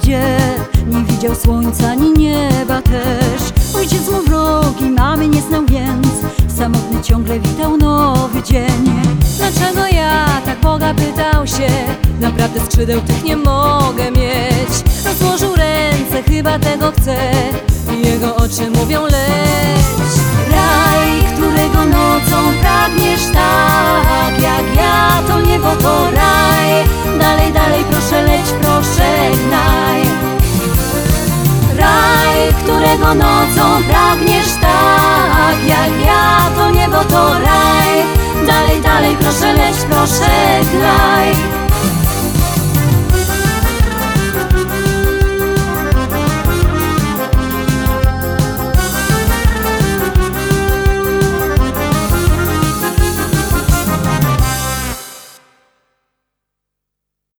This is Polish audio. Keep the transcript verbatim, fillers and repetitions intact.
nigdzie nie widział słońca, ni nieba też. Ojciec mu wrogi, mamy nie znał, więc samotny ciągle witał nowy dzień. Dlaczego ja, tak Boga pytał się, naprawdę skrzydeł tych nie mogę mieć? Rozłożył ręce, chyba tego chce, i jego oczy mówią leć. Raj, którego nocą pragniesz tak jak ja, to niebo, to raj. Dalej, dalej, proszę leć, proszę gnaj. Raj, którego nocą pragniesz tak jak ja, to niebo, to raj. Dalej, dalej, proszę leć, proszę gnaj.